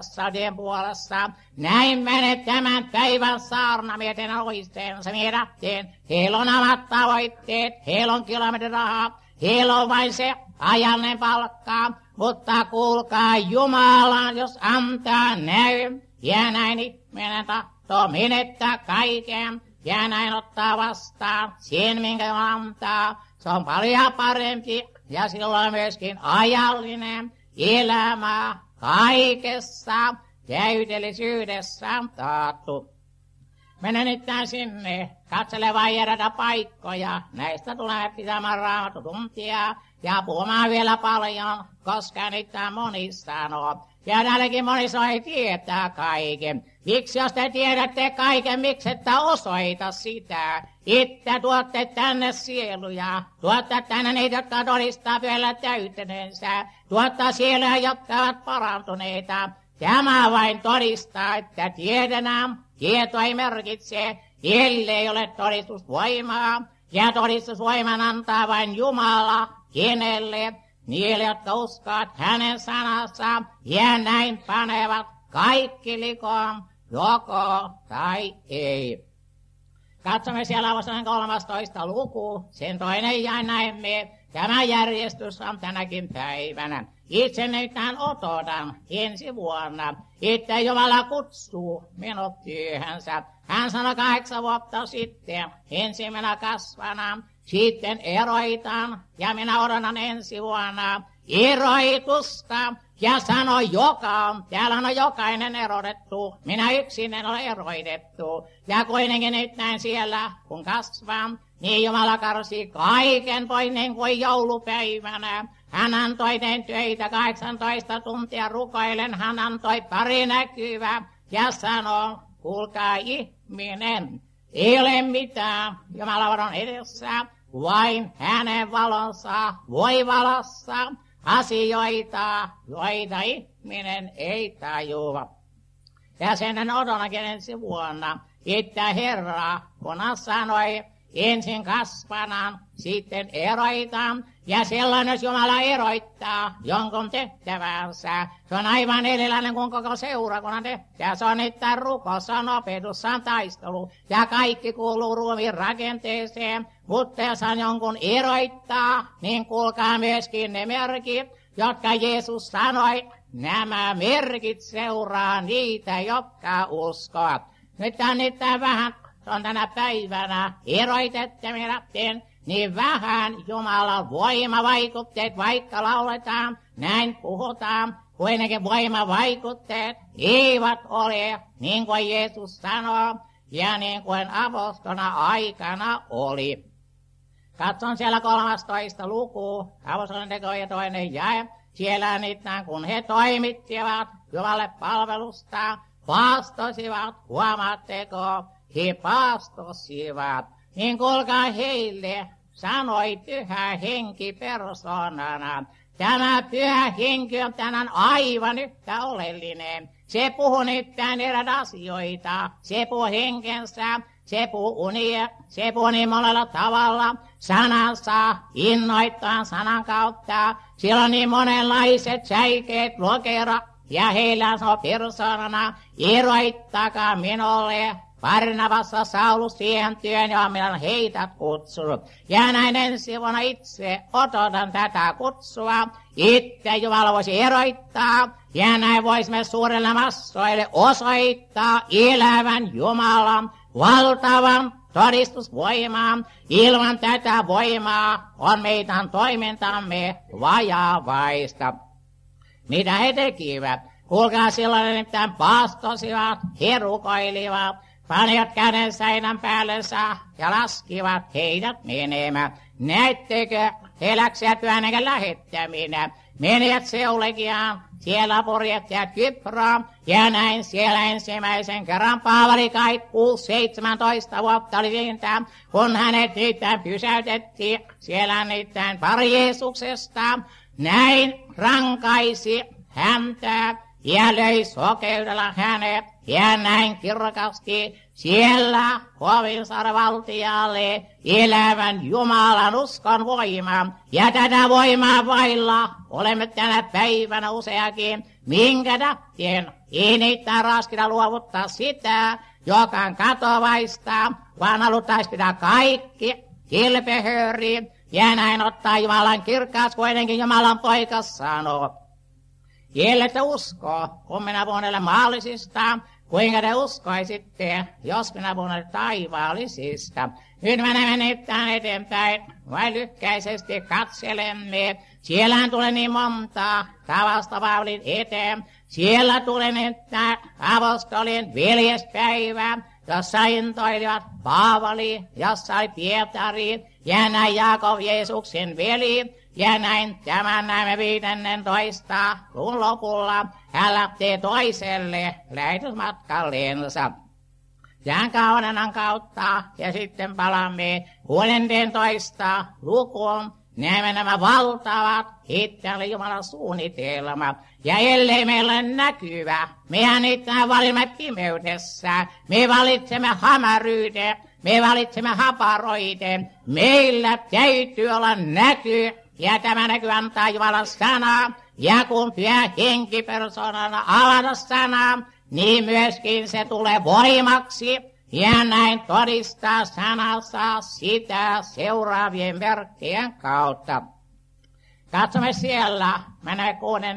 puolessa. Näin menet tämän päivän saarnamieten oisteensa miedätteen. Heillä on omat tavoitteet, heillä on kilometrirahaa, heillä on vain se ajannen palkkaa. Mutta kuulkaa Jumalan, jos antaa näy, ja näin ihminen tahtoo menettää kaiken. Ja näin ottaa vastaan sen, minkä antaa. Se on paljon parempi ja silloin myöskin ajallinen elämä kaikessa täydellisyydessä taattu. Mennään nyt sinne katselemaan järjetä paikkoja. Näistä tulemme pitämään Raamattutuntia ja puhumaan vielä paljon, koska niitä moni sanoo. Ja täälläkin moni sai tietää kaiken. Miksi jos te tiedätte kaiken, miksi ette osoita sitä? Itse tuotte tänne sieluja, tuotte tänne niitä, jotka todistaa vielä täyteneensä, tuottaa sieluja, jotka ovat parantuneita. Tämä vain todistaa, että tiedetään, tieto ei merkitse, ellei ole todistusvoimaa. Ja todistusvoiman antaa vain Jumala, kenelle? Niille, jotka uskovat hänen sanansa ja näin panevat kaikki likoon, joko tai ei. Katsomme siellä Avostolen 13. luku, sen toinen ja näemme. Tämä järjestys on tänäkin päivänä. Itse nimittäin odotan ensi vuonna, että Jumala kutsuu minut työhönsä. Hän sanoi 8 vuotta sitten, ensimmäisenä kasvana, sitten eroitan ja minä odotan ensi vuonna eroitusta. Ja sanoi täällä on jokainen erotettu, minä yksin en ole eroitettu. Ja kuitenkin nyt näin siellä, kun kasvan, niin Jumala karsi kaiken pois niin kuin joulupäivänä. Hän antoi töitä 18 tuntia rukoilen, hän antoi pari näkyvää ja sanoi, kuulkaa ihminen, ei ole mitään Jumala on edessä, vain hänen valonsa voi valossa asioita, joita ihminen ei tajua. Ja sen odonakin ensi vuonna, että Herra, kun hän sanoi, ensin kasvanan, sitten eroitan. Ja silloin, jos Jumala eroittaa jonkun tehtävänsä, se on aivan erilainen kuin koko seurakunnan tehtävä. Se on niitä rukous, se on opetus, se on taistelu. Ja kaikki kuuluu ruumiin rakenteeseen. Mutta jos hän jonkun eroittaa, niin kuulkaa myöskin ne merkit, jotka Jeesus sanoi. Nämä merkit seuraa niitä, jotka uskovat. Nyt on niitä vähän, on tänä päivänä eroitettaminen, niin vähän Jumalan voimavaikutteet, vaikka lauletaan, näin puhutaan, kuitenkin voimavaikutteet eivät ole niin kuin Jeesus sanoo ja niin kuin apostolina aikana oli. Katson siellä 13. luku, apostolien tekojen 2. jae. Siellä niitä, kun he toimittivat Jumalalle palvelusta, paastosivat, huomaatteko, he paastosivat. Niin kuulkaa heille, sanoi Pyhä Henki persoonana. Tämä Pyhä Henki on tänään aivan yhtä oleellinen. Se puhuu nyttään eräitä asioita. Se puhuu henkensä, se puhuu unia, se puhuu niin monella tavalla. Sanansa innoittaa sanan kautta. Siellä on niin monenlaiset säikeet lokera. Ja heillä on persoonana, eroittakaa minulle. Barnabassa Saulus siihen työn, johon minä olen heitä kutsunut. Ja näin ensi vuonna itse odotan tätä kutsua. Itse Jumala voisi eroittaa. Ja näin voisimme suurelle massoille osoittaa elävän Jumalan valtavan todistusvoimaa. Ilman tätä voimaa on meidän toimintamme vajavaista. Mitä he tekivät? Kuulkaa silloin nimittäin paastosivat, he rukoilivat. Panivat käden seinän päällensä ja laskivat heidät menemään. Näettekö, he läksivät työnnäkään lähettäminen. Menivät Seulegiaan, siellä purjettivat Kyproon, ja näin siellä ensimmäisen kerran Paavali kai 17 vuotta oli niitä, kun hänet niitä pysäytettiin. Siellä niitä pari Jeesuksesta, Näin rankaisi häntä ja löi sokeudella hänet ja näin kirkasti siellä Hovinsaaren valtialle elävän Jumalan uskon voima. Ja tätä voimaa vailla olemme tänä päivänä useakin, minkä tahtien ei niitä raskita luovuttaa sitä, joka on katovaista, vaan haluttaisi pitää kaikki kilpehöriin ja näin ottaa Jumalan kirkkaas kuitenkin Jumalan poika sanoo. Ellette uskoo, kun minä puhun teille maallisista, kuinka te uskoisitte, jos minä puhun teille taivaallisista. Nyt menemme nimittäin eteenpäin, vai lykkäisesti katselemme. Siellähän tulee niin monta tavasta Paavalin eteen. Siellä tulee nimittäin apostolien veljespäivä, jossa intoilivat Paavali, jossa oli Pietari ja näin Jaakob Jeesuksen veli. Ja näin tämän näemme 15. luvun lopulla. Hän lähtee toiselle lähetysmatkalleensa. Jään kaunenan kautta ja sitten palaamme 16. lukuun. Näemme nämä valtavat hitteelle Jumalan suunnitelmat. Ja ellei meillä ole näkyvä, mehän niitä valimme pimeydessä. Me valitsemme hämäryyden, me valitsemme haparoiden. Meillä täytyy olla näky. Ja tämä näkyy antaa Jumalan sanaa. Ja kun Pyhä Henki persoonana avata sanaa, niin myöskin se tulee voimaksi. Ja näin todistaa sanassa sitä seuraavien merkkien kautta. Katsomme siellä, menemme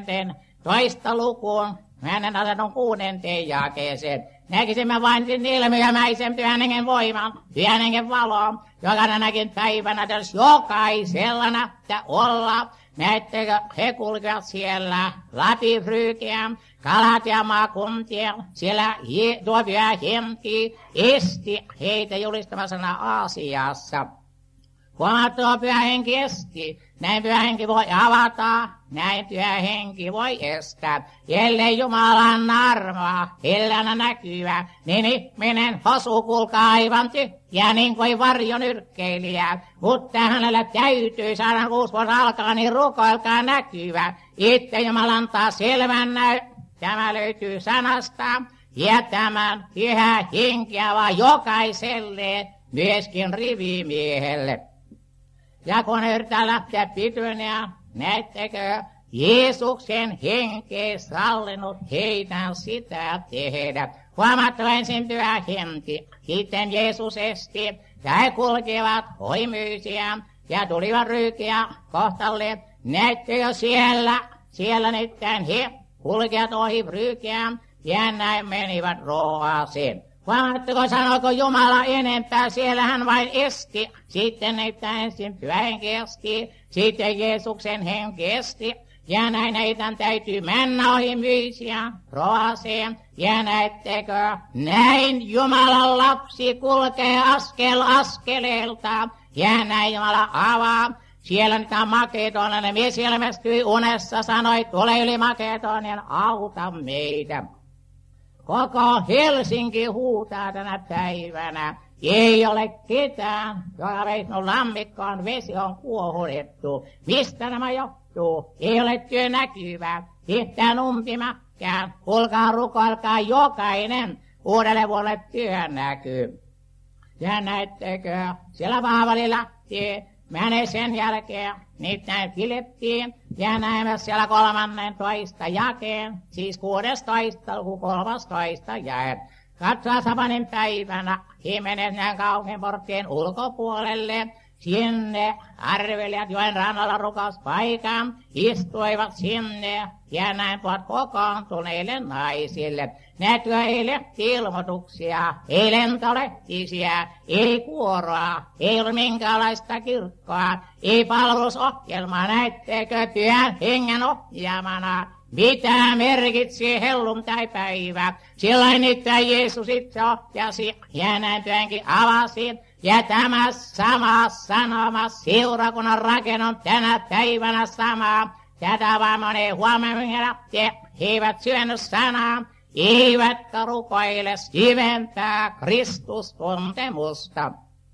16. lukuun, menen asetun 6. jakeeseen. Näkisimme vain sen ilmiömäisen Pyhän Hengen voiman, Pyhän Hengen valon, joka tänäkin päivänä tässä jokaisella näyttää olla. Näettekö, he kulkevat siellä läpi Fryygiä, Galatian maakuntien, siellä tuo Pyhä Henki esti heitä julistamassa Aasiassa. Huomattua Pyhä Henki esti, näin Pyhä Henki voi avata, näin Pyhä Henki voi estää. Ellei Jumalan armoa, hellänä näkyvä, niin ihminen hosuu kulkaa aivan tyhjää, niin kuin varjonyrkkeilijä. Mutta hänellä täytyy saada 6 vuotta alkaa, niin rukoilkaa näkyvä. Itse Jumala antaa selvän näy. Tämä löytyy sanasta, ja tämän Pyhä Henki avaa jokaiselle, myöskin rivimiehelle. Ja kun yritetään lähteä Bithyniaan, näettekö, Jeesuksen henki sallinut heidän sitä tehdä. Huomattu ensin Pyhä Henki, sitten Jeesus esti, ja he kulkivat oimyysiä ja tulivat Fryygian kohtalle. Näettekö siellä nimittäin he kulkivat ohi Fryygian ja näin menivät Roasiin. Huomaatteko, sanoiko Jumala enempää, siellä hän vain esti. Sitten että ensin Pyhä Henki esti, sitten Jeesuksen henki esti. Ja näin heidän täytyy mennä ohi Myysian, Roasiin. Ja näettekö, näin Jumalan lapsi kulkee askel askeleelta. Ja näin Jumala avaa. Siellä nyt on Makedonian mies ilmestyi unessa, sanoi, tule yli Makedonian, auta meitä. Koko Helsinki huutaa tänä päivänä. Ei ole ketään, joka veisi minun lammikkoon, vesi on kuohutettu. Mistä nämä johtuu? Ei ole työ näkyvää, yhtään umpimäkkään. Kuulkaa, rukoilkaa jokainen, uudelle vuodelle työ näkyy. Ja näettekö, siellä Paavali lähti, menee sen jälkeen, niitä näin Filippiin, ja näemme siellä 13. jakeen, siis 16. luku 13. jae. Katsoa Sapanin päivänä, he menevät näin kaupunginporttien ulkopuolelle, sinne arvelijat joen rannalla rukouspaikan, istuivat sinne ja näin puhuvat kokoontuneille naisille. Näetkö, ei lehti-ilmoituksia, ei lentolehtisiä, ei kuoroa, ei ole minkäänlaista kirkkoa, ei palvelusohjelmaa. Näettekö, Pyhän Hengen ohjaamana, mitä merkitsee helluntai-päivä. Silloin nyt Jeesus itse ohjasi ja näin Pyhänkin avasi. Ja tämä sama sanoma seurakunnan rakennus tänä päivänä sama. Tätä vaan monen huomioon he eivät syönyt sanaa, eivätkä rukoile syventää Kristustuntemusta.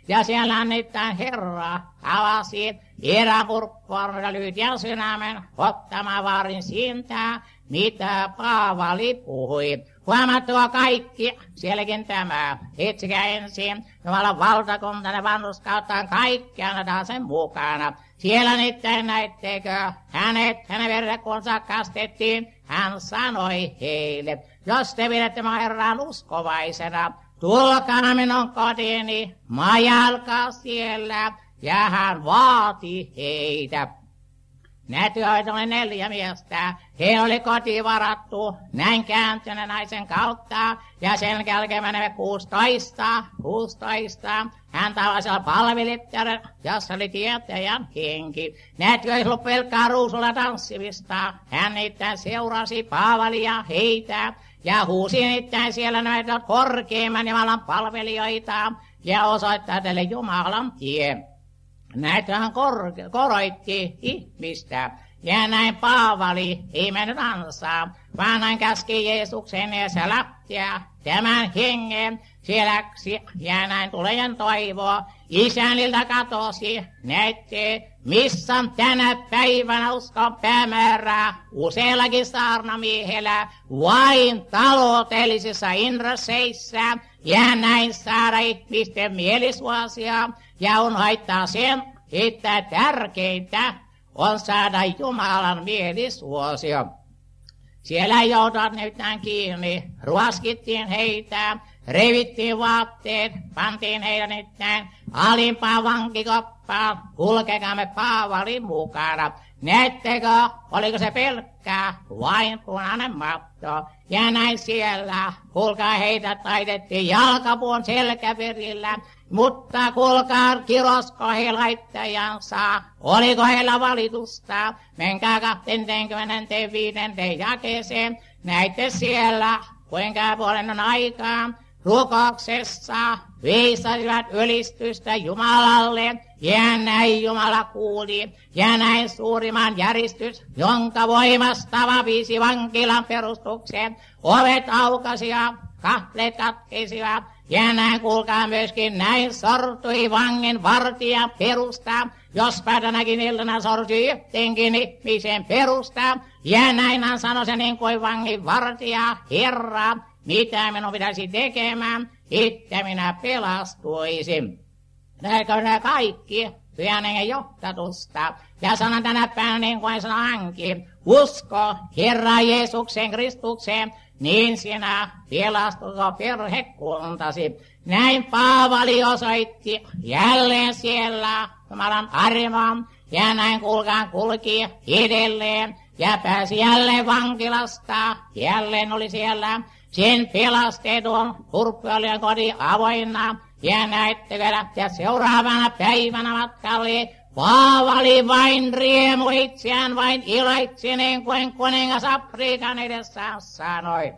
Ja siellä nimittäin Herra avasi eräpurppuarvoida lyhyen sydämen ottamaan vaarin siitä, mitä Paavali puhui. Huomattua kaikki, sielläkin tämä, etsikää ensin Jumalan valtakuntainen vanhurskauttaan kaikki annetaan sen mukana. Siellä nimittäin näittekö hänen verrekkoonsa kastettiin, hän sanoi heille, jos te pidätte minun Herran uskovaisena, tulkaa minun kotiini, majalkaa siellä, ja hän vaati heitä. Näytöitä oli 4 miestä. He oli kotiin varattu näin kääntyneen naisen kautta. Ja sen jälkeen menemme 16. Hän tavallisella palvelittaren, jossa oli tietäjän henki. Näytkö ei ollut pelkkää ruusulla tanssivista. Hän niitä seurasi Paavalia heitä. Ja huusi niitä siellä näitä korkeimman Jumalan palvelijoita. Ja osoittaa teille Jumalan tie. Näitähän koroitti ihmistä. Ja näin Paavali ei mennyt ansaan, vaan hän käski Jeesuksen ja se lähtiä tämän hengen. Se läksi ja näin tulejen toivoa. Isäniltä katosi, näitte, missä on tänä päivänä uskon päämäärää useillakin saarnamiehellä vain taloudellisissa intresseissä ja näin saada ihmisten mielisuosia ja on haittaa sen, että tärkeintä on saada Jumalan mielisuosio. Siellä joutuvat nyt kiinni, ruoskittiin heitä, revittiin vaatteet, pantiin heidän nyttään alimpaan vankikoppaan, kulkekaamme Paavalin mukana. Näettekö, oliko se pelkkää vain punainen matto? Ja näin siellä, kuulkaa heitä taitettiin jalkapuun selkäperillä, mutta kuulkaa kirosko he laittajansa. Oliko heillä valitusta? Menkää 25. jakeeseen, näitte siellä, kuinka puolen aikaan rukouksessa viisasivat ylistystä Jumalalle, ja näin Jumala kuuli, ja näin suurimman järistys, jonka voimasta vapisi vankilan perustukseen, ovet aukasi ja kahtleet katkeisivat, ja näin kuulkaa myöskin näin sortui vangin vartija perusta, jos tänäkin iltana sortui yhtenkin ihmisen perusta, ja näin hän sanoi se niin kuin vangin vartija, Herra, mitä minun pitäisi tekemään, että minä pelastuisin. Näinkö nämä kaikki Pyhän Hengen johtatusta. Ja sanon tänä päivänä niin kuin sanoi hänkin, usko Herra Jeesuksen Kristukseen, niin sinä pelastut perhekuntasi. Näin Paavali osoitti jälleen siellä Jumalan armon, ja näin kulki edelleen, ja pääsi jälleen vankilasta, jälleen oli siellä sen pelastetun purppuolien kodin avoinna, ja näittekö lähteä seuraavana päivänä matkalle. Paavali vain riemu itseään, vain iloitsi niin kuin kuningas Afrikan edessä sanoi.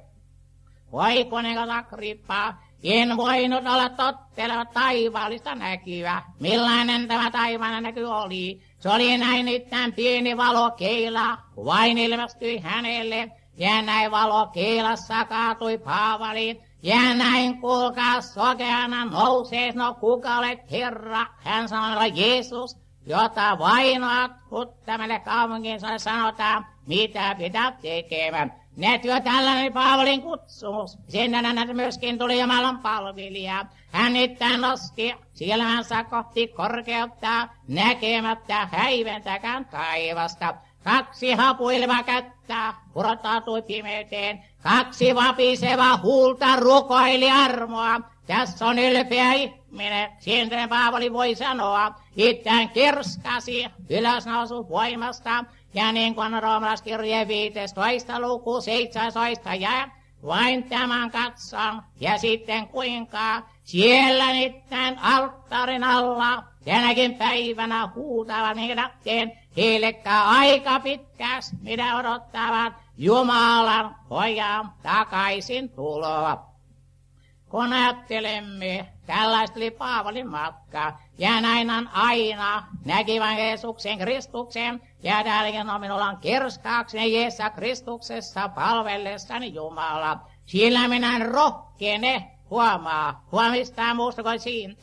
Voi kuningas Agrippa, en voinut olla totteleva taivaallista näkyä. Millainen tämä taivaallinen näky oli? Se oli näin nytten pieni valokeila, vain ilmestyi hänelle. Ja näin valokeilassa kaatui Paavali. Ja näin kuulkaa sokeana nousee, no kuka olet Herra? Hän sanoi, Jeesus, jota vainoat, mutta meille kaupunkiin sanotaan, mitä pitää tekemään. Näetkö tällainen Paavalin kutsumus? Sinne myöskin tuli Jumalan palvelija. Hän nimittäin nosti silmänsä kohti korkeutta, näkemättä häiventäkään taivasta. 2 hapuilevaa kättä purottautui pimeyteen. 2 vapisevaa huulta rukoili armoa. Tässä on ylpeä ihminen, siitä Paavali voi sanoa, itään kirskasi ylösnousu voimasta. Ja niin kuin roomalaiskirjeen 15. luku 17 jää, vain tämän katson. Ja sitten kuinka siellä niiden alttarin alla tänäkin päivänä huutavan heidän heillekään aika pitkäs, mitä odottavat Jumalan pojan takaisin tuloa. Kun ajattelemme, tällaista oli Paavalin matka, ja näin on aina näkivän Jeesuksen Kristuksen, ja täälläkin on minulla on kirskaakseni Jeesuksessa Kristuksessa palvellessani Jumala. Sillä minä rohkene huomistaa muusta kuin siitä,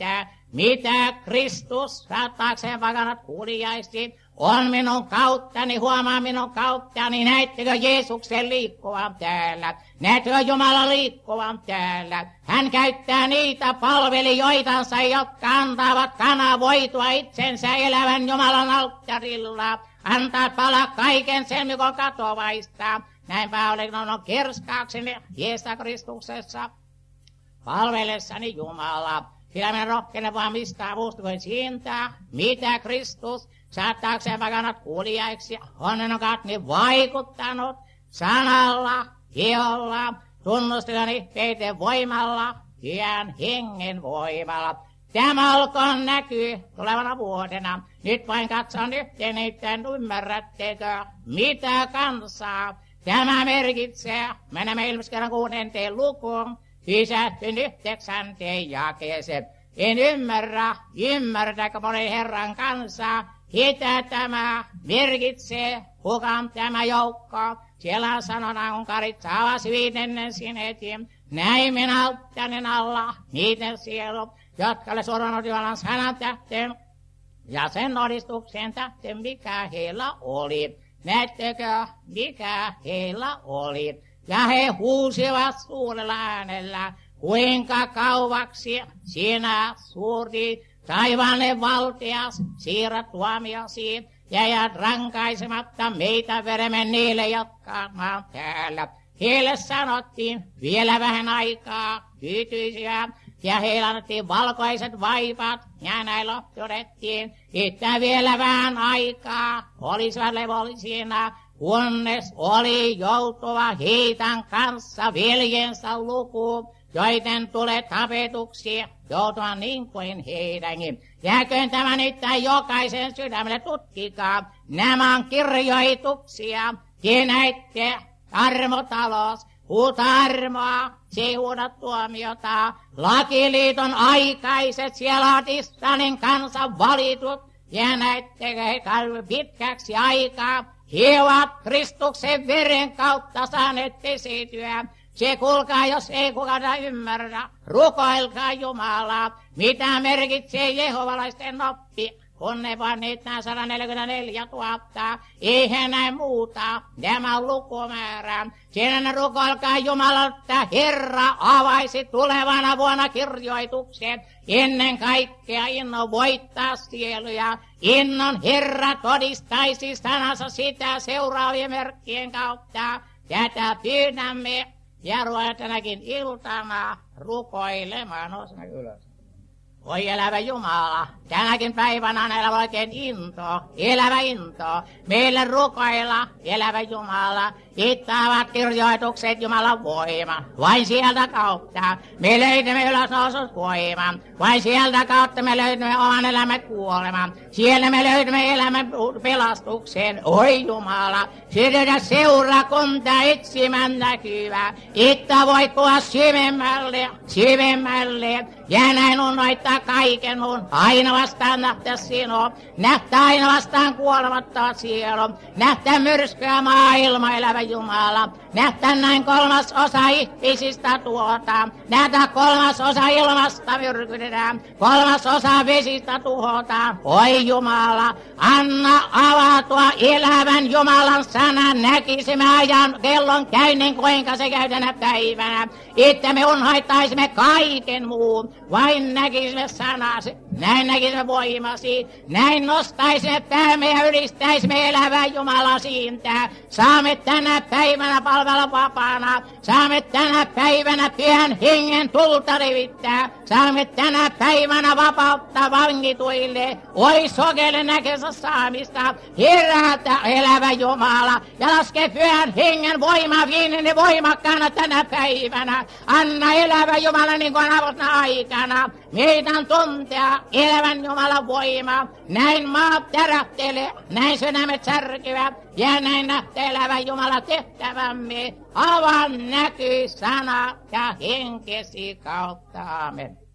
mitä Kristus saattaakseen pakanat kuuliaisiin, on minun kauttani, huomaa minun kauttani, näettekö Jeesuksen liikkuvan täällä, näettekö Jumalan liikkuvan täällä. Hän käyttää niitä palvelijoitansa, jotka antavat kanavoitua itsensä elävän Jumalan alttarilla, antaa palaa kaiken sen, mikä on katovaista. Näinpä olen kerskaukseni Jeesuksessa Kristuksessa, palvelessani Jumalaa. Kyllä minä rohkenen vaan mistä avusta kuin siitä, mitä Kristus saattaakseen pakanat kuulijaiksi on niin vaikuttanut sanalla, hiolla, tunnustajan ihpeiden voimalla, Pyhän Hengen voimalla. Tämä olkoon näkyy tulevana vuotena. Nyt vain katson yhteen, että ymmärrättekö, mitä kansaa tämä merkitsee. Menemme ilmestyskirjan 6. lukuun, pysähtyn 9. jakeeseen. En ymmärräkö moni Herran kansaa, mitä tämä merkitsee, kuka on tämä joukko. Siellä sanotaan, kun Karitsa avasi 5. sinetin, näin minä alttanen alla niiden sielu, jotka oli surmanut Jumalan sanan tähten ja sen todistuksen tähten, mikä heillä oli. Näettekö, mikä heillä oli? Ja he huusivat suurella äänellä, kuinka kauaksi sinä suuri taivaallinen valtias siirrät tuomiosi ja jäät rankaisematta meitä veremme niille, jotka on täällä. Heille sanottiin vielä vähän aikaa, tyytyisiä, ja heille annettiin valkoiset vaipat, ja näillä todettiin, että vielä vähän aikaa olisivat levollisina, kunnes oli joutuva heidän kanssa veljensä lukuun, joiden tulee tapetuksi joutua niin kuin heidänkin. Jääköön tämä nyt jokaisen sydämelle, tutkikaa. Nämä on kirjoituksia, te näitte armotalous, huuta armoa, se huuda tuomiota. Lakiliiton aikaiset siellä on Israelin kansan valitut, ja näittekö he pitkäksi aikaa, he ovat Kristuksen veren kautta saaneet esityä. Se kuulkaa, jos ei kukaan ymmärrä, rukoilkaa Jumalaa, mitä merkitsee jehovalaisten oppi, kun ne vaan niitä 144 000, eihän näin muuta, tämä on lukumäärä. Siinä rukoilkaa Jumalalta, Herra avaisi tulevana vuonna kirjoitukset, ennen kaikkea innon voittaa sieluja, innon Herra todistaisi sanansa sitä seuraavien merkkien kautta, tätä pyydämme. Ja ruoan tänäkin iltana rukoilemaan, nousemme ylös. Oi elävä Jumala, tänäkin päivänä on elävä oikein elävä into. Meille rukoilla, elävä Jumala, ittävät kirjoitukset Jumalan voima. Vain sieltä kautta me löydämme ylösnoususvoiman. Vain sieltä kautta me löydämme oman elämän kuoleman. Siellä me löydämme elämän pelastuksen. Oi Jumala, sytytä seurakunta etsimään näkyvää. Ittä voi kuva syvemmälle. Ja näin unnoittaa kaiken muun. Aina vastaan nähtää sinua. Nähtää aina vastaan kuolematta sielu. Nähtää myrskyä maailma, elävä Jumala. Nähtää näin 3/3 ihmisistä tuota. Nähtää 3/3 ilmasta myrkytetään. 3/3 vesistä tuhotaan. Oi Jumala, anna avatua elävän Jumalan sanan. Näkisimme ajan kellon käynnin, kuinka se käy tänä päivänä. Että me unhoittaisimme kaiken muun. Vain näkisimme sanasi, näin näkisimme voimasi, näin nostaisimme päämme ja ylistäisimme elävää Jumalaa siitä. Saamme tänä päivänä palvella vapaana, saamme tänä päivänä Pyhän Hengen tulta levittää, saamme tänä päivänä vapauttaa vangituille. Oi sokelle näkensä saamista, herätä elävä Jumala ja laske Pyhän Hengen voima viininen voimakkaana tänä päivänä. Anna elävä Jumala niin kuin avotna aikana. Meidän tuntea elävän Jumalan voima. Näin maat tärähtelee, näin sydämet särkyvät ja näin nähtee elävä Jumala tehtävämme. Avan näkyy sana ja henkesi kautta. Amen.